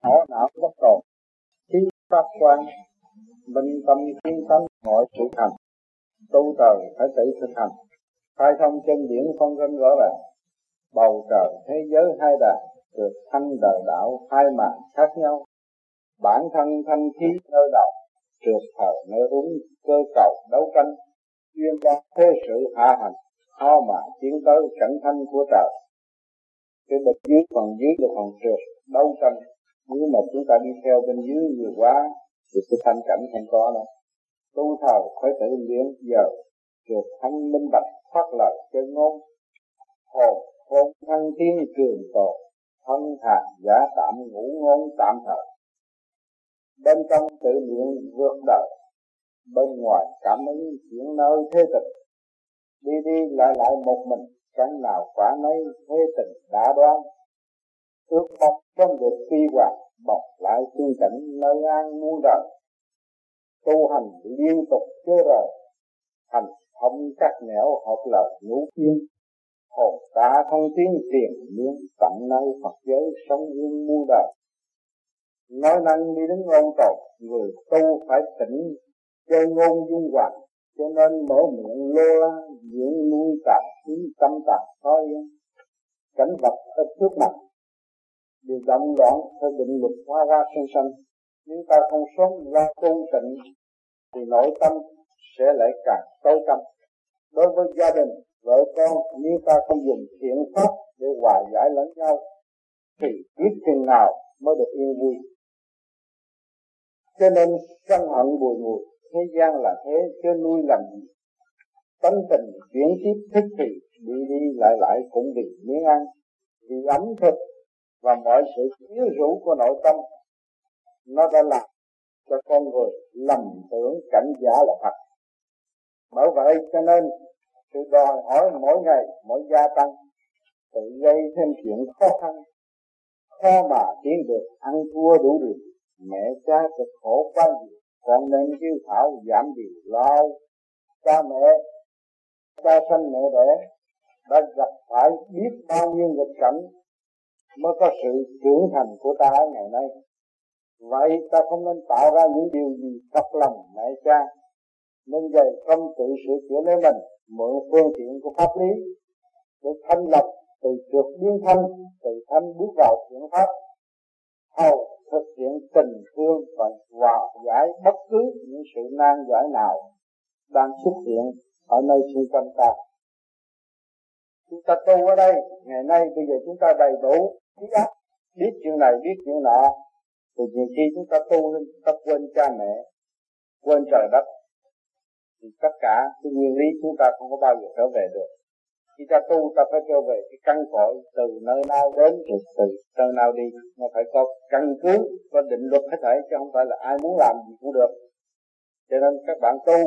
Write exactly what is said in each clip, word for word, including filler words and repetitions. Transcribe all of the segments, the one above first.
hổ não bất tồn, khí pháp quan, minh tâm thiên tánh mọi sự thành. Tu trời phải tự thực hành, khai thông chân điển phân ranh rõ ràng. Bầu trời thế giới hai đàn, được thanh đời đạo hai màn khác nhau. Bản thân thanh khí nơi đầu, trượt thờ nơi uống cơ cầu đấu tranh. Duyên ra thế sự hạ hành, ho mà tiến tới cảnh thanh của trời. Cái bậc dưới phần dưới là phần trượt đấu tranh. Nếu mà chúng ta đi theo bên dưới nhiều quá thì cái thanh cảnh không có đâu. Tu thờ phải tự luyện giờ trượt thanh minh bạch phát lời chân ngôn. Hồn hồn thân thiên trường tồn, thân hàn giả tạm ngũ ngôn tạm thời. Bên trong tự luyện vượt đời, bên ngoài cảm ứng chuyển nơi thế tình. Đi đi lại lại một mình, chẳng nào quả nấy thế tình đã đoán. Ước mong trong được phi hoàng, bọc lại phương cảnh nơi an muôn đời. Tu hành liên tục chưa rời, hành thông các nẻo hợp lời ngũ yên. Hồn ta thông tiến tiền miên, tận nơi Phật giới sống yên muôn đời. Nói năng đi đứng ôn tồn, người tu phải tỉnh, chơi ngôn dung hoàng. Cho nên mở miệng lô la, diễn nuôi tạm khí tâm tạm thôi. Cảnh vật ở trước mặt, điều động loạn theo định luật hóa ra sinh sanh. Nếu ta không sống ra tu tịnh, thì nội tâm sẽ lại càng tối tâm. Đối với gia đình, vợ con, nếu ta không dùng thiện pháp để hòa giải lẫn nhau, thì biết chừng nào mới được yên vui. Cho nên sân hận bùi ngùi, thế gian là thế, chứ nuôi làm gì. Tánh tình chuyển tiếp thích thì đi đi lại lại cũng vì miếng ăn, vì ẩm thực và mọi sự yếu rũ của nội tâm. Nó đã làm cho con người lầm tưởng cảnh giả là thật. Bởi vậy cho nên sự đòi hỏi mỗi ngày mỗi gia tăng, tự gây thêm chuyện khó khăn, khó mà tiến được, ăn thua đủ điều. Mẹ cha cực khổ quá nhiều, con nên kêu thảo giảm điều lo. Cha mẹ, cha sanh mẹ đẻ đã gặp phải biết bao nhiêu nghịch cảnh mới có sự trưởng thành của ta ở ngày nay. Vậy ta không nên tạo ra những điều gì thật lòng mẹ cha, nên vậy không tự sửa chữa lấy mình, mượn phương tiện của pháp lý để thanh lập từ trượt biến thanh, từ thanh bước vào thiện pháp, hầu thực hiện tình thương và hòa giải bất cứ những sự nan giải nào đang xuất hiện ở nơi xung quanh ta. Chúng ta tu ở đây, ngày nay bây giờ chúng ta đầy đủ trí óc, biết chuyện này biết chuyện nọ, thì nhiều khi chúng ta tu lên, chúng ta quên cha mẹ, quên trời đất, thì tất cả cái nguyên lý chúng ta không có bao giờ trở về được. Khi ta tu ta phải trở về cái căn cội từ nơi nào đến rồi từ nơi nào đi, nó phải có căn cứ, có định luật hết thảy, chứ không phải là ai muốn làm gì cũng được. Cho nên các bạn tu,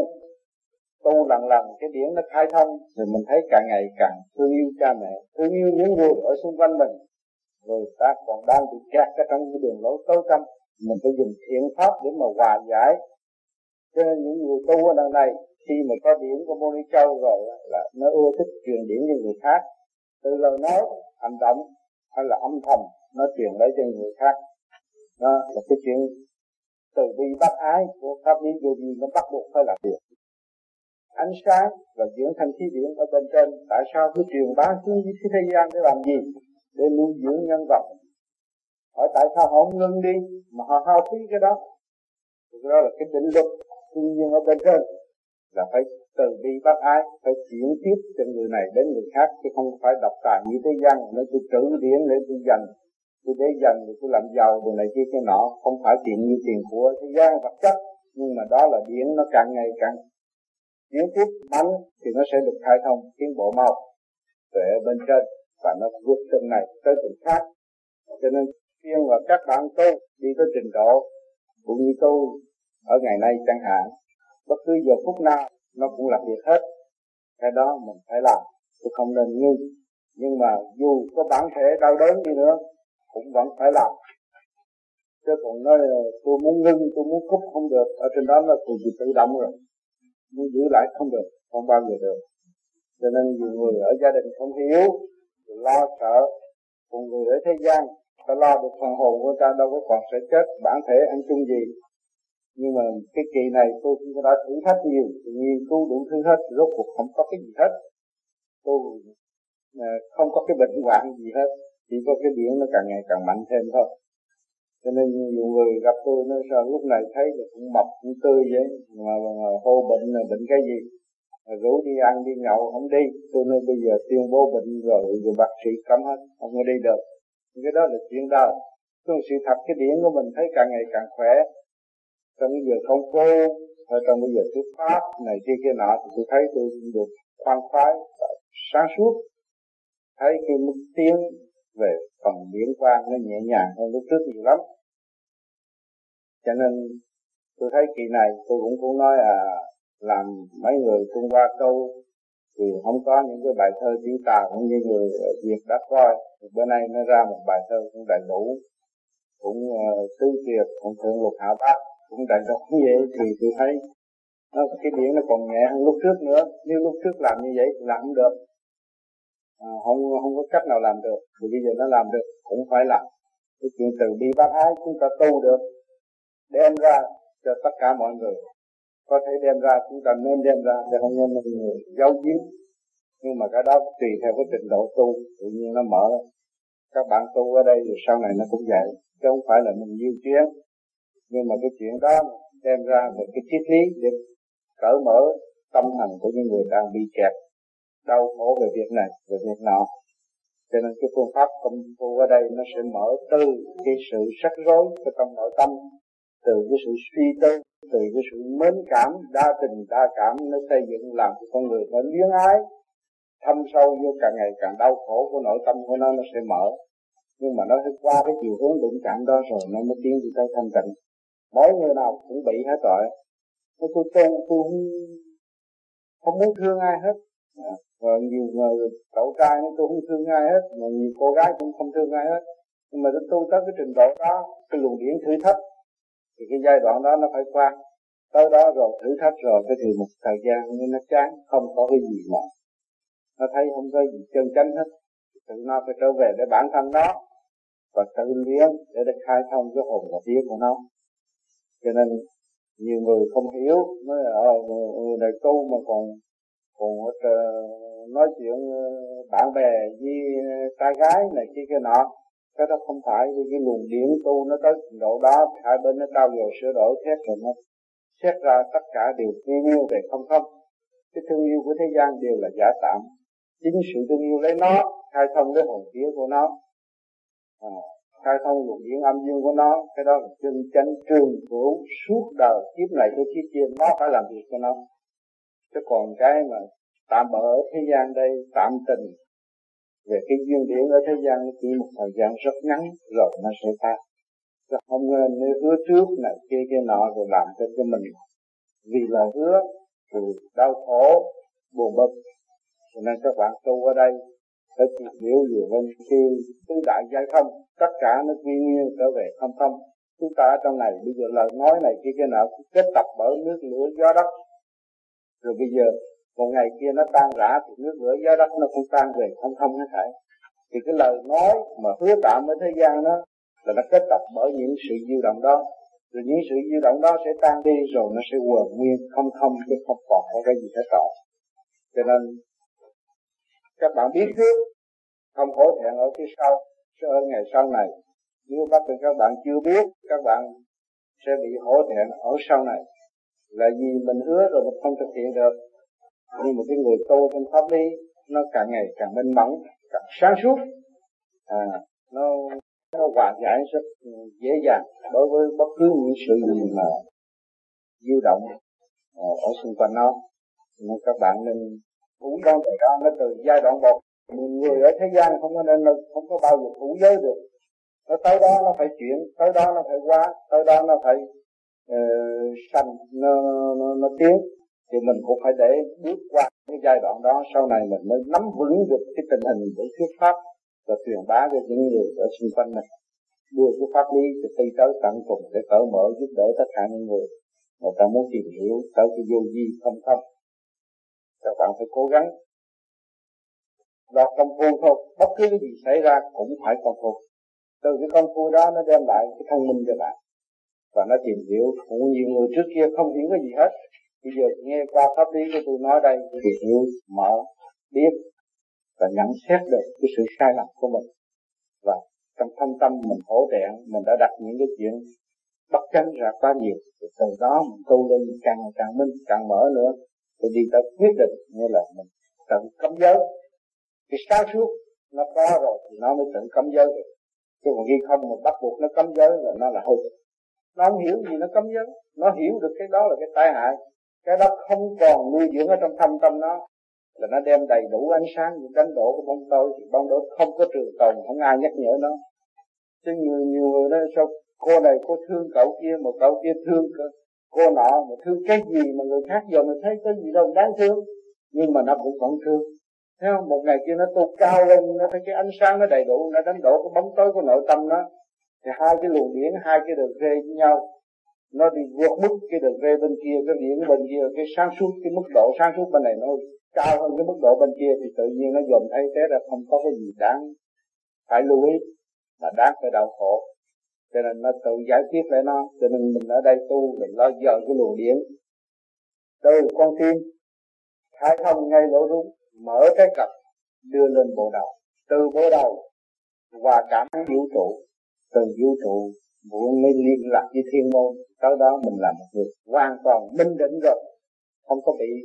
tu lần lần cái điển nó khai thông, rồi mình thấy càng ngày càng thương yêu cha mẹ, thương yêu những người ở xung quanh mình. Rồi ta còn đang bị kẹt ở trong cái đường lối tối tăm, mình phải dùng thiện pháp để mà hòa giải. Cho nên những người tu ở đằng này, khi mà có điển của Mô Ni Châu rồi là nó ưa thích truyền điển cho người khác, từ lời nói, hành động hay là âm thầm nó truyền lấy cho người khác. Đó là cái chuyện từ bi bác ái của pháp lý vô vi, nó bắt buộc phải làm việc. Ánh sáng và dưỡng thành khí điển ở bên trên, tại sao cứ truyền bá xuống dưới thế gian để làm gì? Để nuôi dưỡng nhân vật. Hỏi tại sao họ không ngưng đi mà họ hao phí cái đó? Thực ra là cái định luật thiên nhiên ở bên trên là phải từ bi bác ái, phải chuyển tiếp từ người này đến người khác, chứ không phải độc tài như thế gian nó tôi trữ điển để tôi dành, tôi để dành để tôi làm giàu đồ này kia cái nọ. Không phải tiền như tiền của thế gian vật chất, nhưng mà đó là điển nó càng ngày càng chuyển tiếp mạnh thì nó sẽ được khai thông, tiến bộ mau về bên trên và nó vượt từ này tới từ khác. Cho nên khuyên là các bạn tu đi tới trình độ cũng như tu ở ngày nay chẳng hạn, bất cứ giờ phút nào nó cũng làm việc hết. Cái đó mình phải làm, chứ không nên ngưng. Nhưng mà dù có bản thể đau đớn đi nữa cũng vẫn phải làm. Chứ còn nói là tôi muốn ngưng, tôi muốn cúp không được, ở trên đó là tôi bị tự động rồi, muốn giữ lại không được, không bao giờ được. Cho nên nhiều người ở gia đình không hiểu, lo sợ, còn người ở thế gian ta lo được phần hồn của ta đâu có còn sẽ chết bản thể ăn chung gì. Nhưng mà cái kỳ này tôi cũng đã thử thách nhiều, nghiên cứu đủ thứ hết, rốt cuộc không có cái gì hết. Tôi à, không có cái bệnh hoạn gì hết, chỉ có cái biển nó càng ngày càng mạnh thêm thôi. Cho nên nhiều người gặp tôi nói sao lúc này thấy là cũng mập cũng tươi vậy, mà, mà hô bệnh là bệnh cái gì, rủ đi ăn đi nhậu không đi. Tôi nói bây giờ tuyên bố bệnh rồi, rồi bác sĩ cấm hết, không có đi được. Cái đó là chuyện đâu. Trong sự thật cái điển của mình thấy càng ngày càng khỏe. Trong bây giờ không cô, hay trong bây giờ thuyết pháp này kia kia nọ thì tôi thấy tôi được khoan khoái, sáng suốt. Thấy cái mức tiến về phần điển quang nó nhẹ nhàng hơn lúc trước nhiều lắm. Cho nên tôi thấy kỳ này tôi cũng cũng nói à, làm mấy người tung qua câu thì không có những cái bài thơ chỉ tà cũng như người Việt đã coi. Bữa nay nó ra một bài thơ cũng đầy đủ, cũng uh, tứ tuyệt, cũng thượng lục hạ bát, cũng đầy đủ như vậy thì tôi thấy nó, cái điển nó còn nhẹ hơn lúc trước nữa. Nếu lúc trước làm như vậy thì làm không được, à, không không có cách nào làm được. Thì bây giờ nó làm được cũng phải làm. Cái chuyện từ bi bác ái chúng ta tu được, đem ra cho tất cả mọi người. Có thể đem ra chúng ta nên đem ra để không nên người giấu giếm. Nhưng mà cái đó tùy theo cái trình độ tu, tự nhiên nó mở. Các bạn tu ở đây rồi sau này nó cũng vậy, chứ không phải là mình diêu chuyến. Nhưng mà cái chuyện đó đem ra về cái triết lý để cởi mở tâm hành của những người đang bị kẹt đau khổ về việc này, về việc nọ. Cho nên cái phương pháp công phu ở đây nó sẽ mở từ cái sự rắc rối ở trong nội tâm, từ cái sự suy tư, từ cái sự mến cảm, đa tình đa cảm, nó xây dựng làm cho con người nó luyến ái, thâm sâu vô càng ngày càng đau khổ của nội tâm của nó, nó sẽ mở. Nhưng mà nó sẽ qua cái chiều hướng đụng chạm đó rồi nó mới tiến đi tới thanh tịnh. Mỗi người nào cũng bị hết rồi. Tôi tu tôi không, không muốn thương ai hết. À, rồi nhiều người cậu trai nói tôi không thương ai hết, mà nhiều cô gái cũng không thương ai hết. Nhưng mà tôi tu tới cái trình độ đó, cái luồng điển thử thách, thì cái giai đoạn đó nó phải qua. Tới đó rồi thử thách rồi cái thì một thời gian nhưng nó chán, không có cái gì mà nó thấy không có gì chân chánh hết. Tự nó phải trở về để bản thân đó và tự luyện để được khai thông cái hồn và vía của nó. Cho nên nhiều người không hiểu, nói là ờ, người này tu mà còn còn nói chuyện bạn bè với trai gái này kia kia nọ. Cái đó không phải, vì cái luồng điển tu nó tới trình độ đó, hai bên nó trao dồi sửa đổi thét rồi nó xét ra tất cả đều thương yêu về không không. Cái thương yêu của thế gian đều là giả tạm. Chính sự thương yêu lấy nó khai thông cái hồn vía của nó, à, khai thông luồng điển âm dương của nó. Cái đó là chân chánh trường cửu suốt đời, kiếp này tới kiếp kia nó phải làm việc cho nó. Chứ còn cái mà tạm bỡ ở thế gian đây, tạm tình về cái duyên điển ở thế gian chỉ một thời gian rất ngắn rồi nó sẽ tan. Chứ không nên nếu hứa trước này kia kia nọ rồi làm cho cho mình vì là hứa thì đau khổ buồn bực. Cho nên các bạn tu ở đây phải tìm hiểu nhiều hơn khi tứ đại giải thông, tất cả nó quy nguyên trở về không không. Chúng ta ở trong này bây giờ lời nói này kia kia nọ kết tập bởi nước lửa gió đất, rồi bây giờ một ngày kia nó tan rã thì nước lửa gió đất nó cũng tan về không không hết thảy. Thì cái lời nói mà hứa tạm ở thế gian đó là nó kết tập bởi những sự dao động đó, rồi những sự dao động đó sẽ tan đi rồi nó sẽ quần nguyên không không, chứ không còn có cái gì hết rồi. Cho nên các bạn biết trước, không hổ thẹn ở phía sau, ở ngày sau này. Nếu bắt được các bạn chưa biết, các bạn sẽ bị hổ thẹn ở sau này. Là vì mình hứa rồi mình không thực hiện được. Nhưng mà cái người tu trong pháp lý nó càng ngày càng minh mẫn, càng sáng suốt, à, nó nó hòa giải rất dễ dàng đối với bất cứ những sự gì mà dao động ở xung quanh nó. Nên các bạn nên thủ con này đó, nó từ giai đoạn một. Người ở thế gian không có nên không có bao giờ thủ giới được. Nó tới đó nó phải chuyển, tới đó nó phải qua, tới đó nó phải uh, sanh, nó, nó, nó tiến. Thì mình cũng phải để bước qua cái giai đoạn đó, sau này mình mới nắm vững được cái tình hình để thuyết pháp và truyền bá cho những người ở xung quanh mình, đưa cái pháp lý từ từ tới tận cùng để cởi mở giúp đỡ tất cả những người người ta muốn tìm hiểu tới cái vô vi không không. Các bạn phải cố gắng lo công phu thôi, bất cứ cái gì xảy ra cũng phải công phu. Từ cái công phu đó nó đem lại cái thông minh cho bạn, và nó tìm hiểu. Cũng nhiều người trước kia không hiểu cái gì hết, bây giờ nghe qua pháp lý của tôi nói đây thì hiểu, mở, biết và nhận xét được cái sự sai lầm của mình. Và trong thâm tâm mình hổ thẹn, mình đã đặt những cái chuyện bất chánh ra quá nhiều, rồi từ đó mình tu lên càng càng minh, càng mở nữa, rồi đi tới quyết định như là mình tự cấm giới. Cái sáng suốt nó có rồi thì nó mới tự cấm giới được, chứ còn khi không mà bắt buộc nó cấm giới là nó là hư. Nó không hiểu gì nó cấm giới, nó hiểu được cái đó là cái tai hại, cái đó không còn nuôi dưỡng ở trong thâm tâm nó, là nó đem đầy đủ ánh sáng những đánh đổ của bóng tối, thì bóng tối không có trường tồn, không ai nhắc nhở nó. Chứ nhiều nhiều người nói sao cô này cô thương cậu kia, mà cậu kia thương cô nọ, mà thương cái gì mà người khác giờ mình thấy cái gì đâu đáng thương, nhưng mà nó cũng vẫn thương. Thấy không? Một ngày kia nó tu cao lên, nó thấy cái ánh sáng nó đầy đủ, nó đánh đổ cái bóng tối của nội tâm nó, thì hai cái luồng điển, hai cái đường rê với nhau, nó đi vượt mức cái đường rê bên kia, cái điển bên kia, cái sáng suốt, cái mức độ sáng suốt bên này nó cao hơn cái mức độ bên kia, thì tự nhiên nó dồn thấy thế là không có cái gì đáng phải lưu ý, mà đáng phải đau khổ. Cho nên nó tự giải quyết lại nó. Cho nên mình ở đây tu mình lo dời cái luồng điển từ con tim khai thông ngay lỗ rung, mở cái cặp đưa lên bộ đầu, từ bộ đầu hòa cảm vũ trụ, từ vũ trụ muốn mới liên lạc với thiên môn. Tới đó mình làm một việc hoàn toàn minh định rồi, không có bị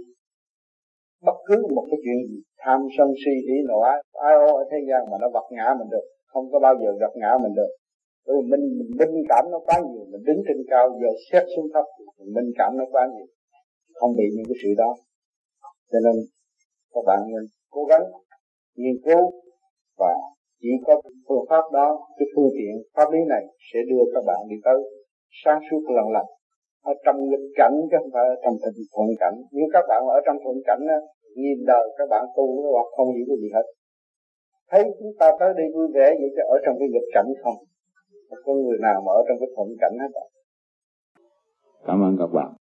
bất cứ một cái chuyện gì tham sân si hỉ nộ ái ai ô ở thế gian mà nó vật ngã mình được, không có bao giờ gặp ngã mình được. Bởi vì mình, mình minh cảm nó quá nhiều, mình đứng trên cao giờ xét xuống thấp, mình minh cảm nó quá nhiều, không bị những cái sự đó. Cho nên các bạn nên cố gắng nghiên cứu, và chỉ có phương pháp đó, cái phương tiện pháp lý này sẽ đưa các bạn đi tới sáng suốt lần lần ở trong nghịch cảnh, chứ không phải ở trong thuận cảnh. Nếu các bạn ở trong thuận cảnh á, nhìn đời các bạn tu các bạn không hiểu cái gì hết, thấy chúng ta tới đây vui vẻ vậy chứ ở trong cái nghịch cảnh không có người nào mà ở trong cái thuận cảnh hết. Cảm ơn các bạn.